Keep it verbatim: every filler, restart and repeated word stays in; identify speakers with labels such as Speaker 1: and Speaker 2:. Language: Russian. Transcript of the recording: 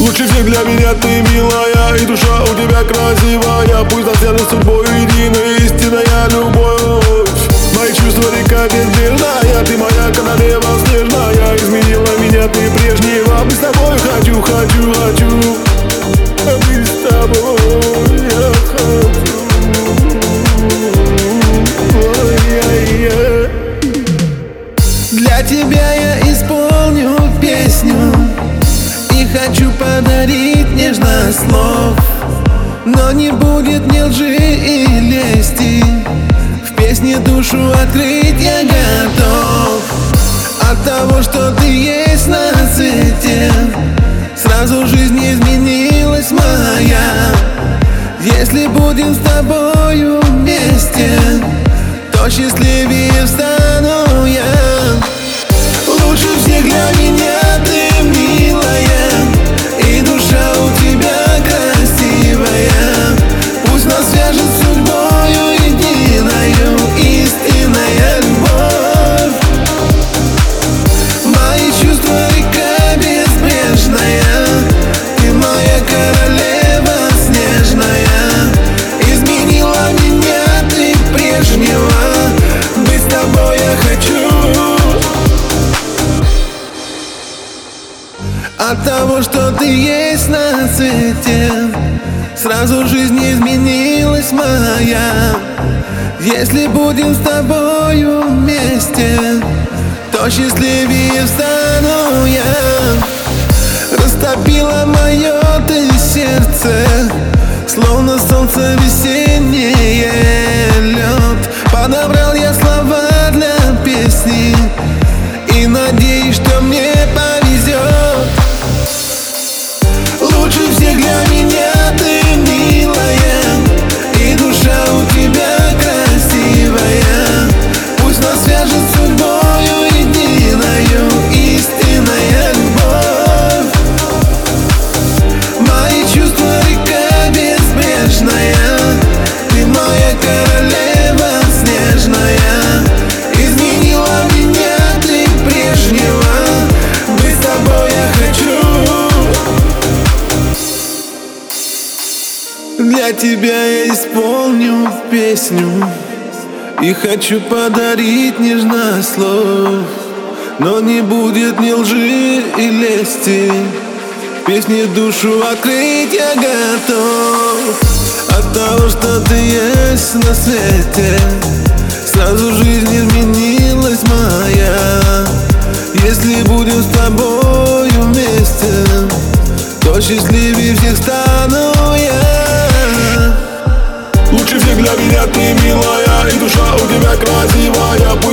Speaker 1: Лучше всех для меня ты милая, и душа у тебя красивая. Пусть нас связаны с судьбой единой, истинная любовь. Мои чувства река безбрежная, ты моя королева снежная. Изменила меня ты прежнего, быть с тобой хочу, хочу, хочу. Быть с тобой я хочу. Ой-ой-ой.
Speaker 2: Для тебя я исполню песню и хочу подарить нежно слов. Но не будет ни лжи и лести, в песне душу открыть я готов. От того, что ты есть на свете, сразу жизнь изменилась моя. Если будем с тобою вместе, то счастливее стану я. Лучше всех для меня ты милая, и душа у тебя красивая. Пусть нас свяжет с судьбою единою, истинная любовь. Мои чувства река безбрежная, ты моя королева снежная. Изменила меня ты прежнего, быть с тобой я хочу. От того, что ты есть на свете, сразу жизнь изменилась моя. Если будем с тобою вместе, то счастливее стану я. Растопила мое ты сердце, словно солнце весеннее лед. Подобрал я слова для песни и надеюсь, что мне повезет. Лучше всех для меня ты милая, и душа у тебя красивая. Пусть нас свяжет с судьбою единою, истинная любовь. Мои чувства река безбрежная, ты моя королева снежная. Изменила меня ты прежнего, быть с тобой я хочу. Для тебя я исполню песню и хочу подарить нежно слов. Но не будет ни лжи и лести, в песне душу открыть я готов. От того, что ты есть на свете, сразу жизнь изменилась моя. Если будем с тобою вместе, то счастливее всех стану я.
Speaker 1: Лучше всех для меня ты милая, и душа у тебя красивая.